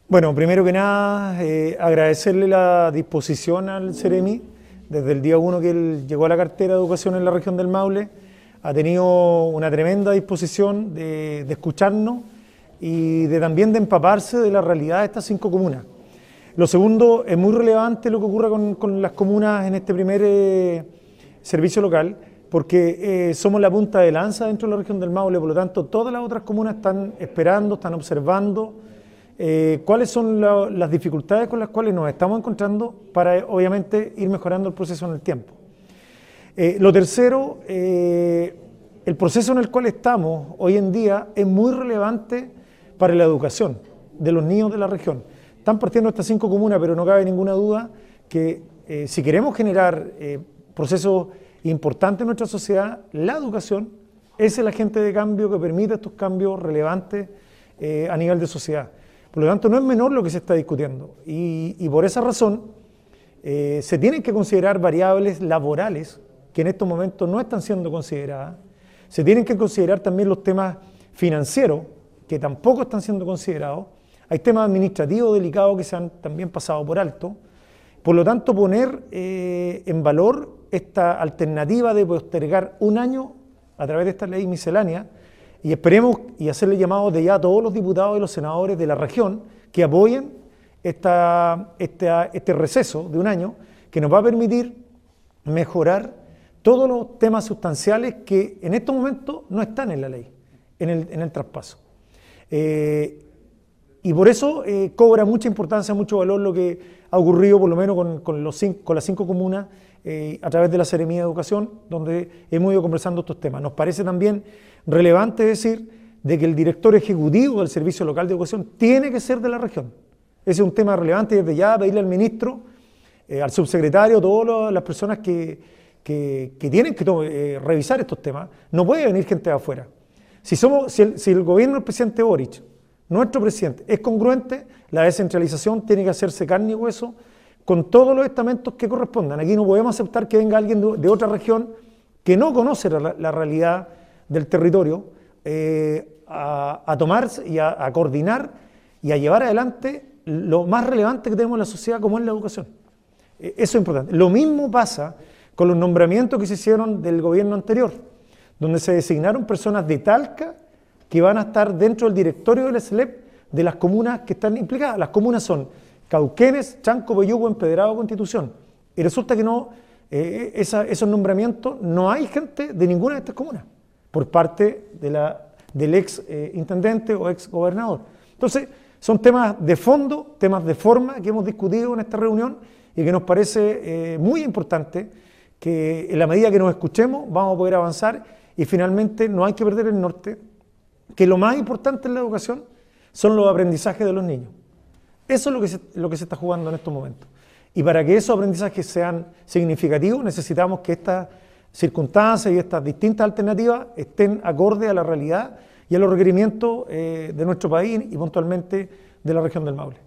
Bueno, primero que nada, agradecerle la disposición al Ceremi. Desde el día 1 que él llegó a la cartera de Educación en la región del Maule, ha tenido una tremenda disposición de escucharnos y también de empaparse de la realidad de estas 5 comunas. Lo segundo, es muy relevante lo que ocurra con las comunas en este primer servicio local, porque somos la punta de lanza dentro de la región del Maule, por lo tanto todas las otras comunas están esperando, están observando cuáles son las dificultades con las cuales nos estamos encontrando para obviamente ir mejorando el proceso en el tiempo. Lo tercero, el proceso en el cual estamos hoy en día es muy relevante para la educación de los niños de la región. Están partiendo estas 5 comunas, pero no cabe ninguna duda que si queremos generar procesos importantes en nuestra sociedad, la educación es el agente de cambio que permite estos cambios relevantes a nivel de sociedad. Por lo tanto, no es menor lo que se está discutiendo y por esa razón se tienen que considerar variables laborales que en estos momentos no están siendo consideradas. Se tienen que considerar también los temas financieros que tampoco están siendo considerados. Hay temas administrativos delicados que se han también pasado por alto. Por lo tanto, poner en valor esta alternativa de postergar un año a través de esta ley miscelánea, y esperemos y hacerle llamado de ya a todos los diputados y los senadores de la región que apoyen este receso de un año que nos va a permitir mejorar todos los temas sustanciales que en estos momentos no están en la ley, en el traspaso. Y por eso cobra mucha importancia, mucho valor lo que ha ocurrido por lo menos con las 5 comunas a través de la Seremía de Educación, donde hemos ido conversando estos temas. Nos parece también relevante decir de que el director ejecutivo del Servicio Local de Educación tiene que ser de la región. Ese es un tema relevante y desde ya pedirle al ministro, al subsecretario, a todas las personas que tienen que revisar estos temas. No puede venir gente de afuera. Si el gobierno del presidente Boric, nuestro presidente, es congruente, la descentralización tiene que hacerse carne y hueso con todos los estamentos que correspondan. Aquí no podemos aceptar que venga alguien de otra región que no conoce la realidad del territorio a tomarse y a coordinar y a llevar adelante lo más relevante que tenemos en la sociedad, como es la educación. Eso es importante. Lo mismo pasa con los nombramientos que se hicieron del gobierno anterior, donde se designaron personas de Talca que van a estar dentro del directorio del SLEP de las comunas que están implicadas. Las comunas son Cauquenes, Chanco, Peyúgue, Empedrado, Constitución. Y resulta que esos nombramientos no hay gente de ninguna de estas comunas, por parte del ex intendente o ex gobernador. Entonces, son temas de fondo, temas de forma que hemos discutido en esta reunión y que nos parece muy importante que en la medida que nos escuchemos vamos a poder avanzar y finalmente no hay que perder el norte, que lo más importante en la educación son los aprendizajes de los niños. Eso es lo que se está jugando en estos momentos. Y para que esos aprendizajes sean significativos necesitamos que estas circunstancias y estas distintas alternativas estén acorde a la realidad y a los requerimientos de nuestro país y puntualmente de la región del Maule.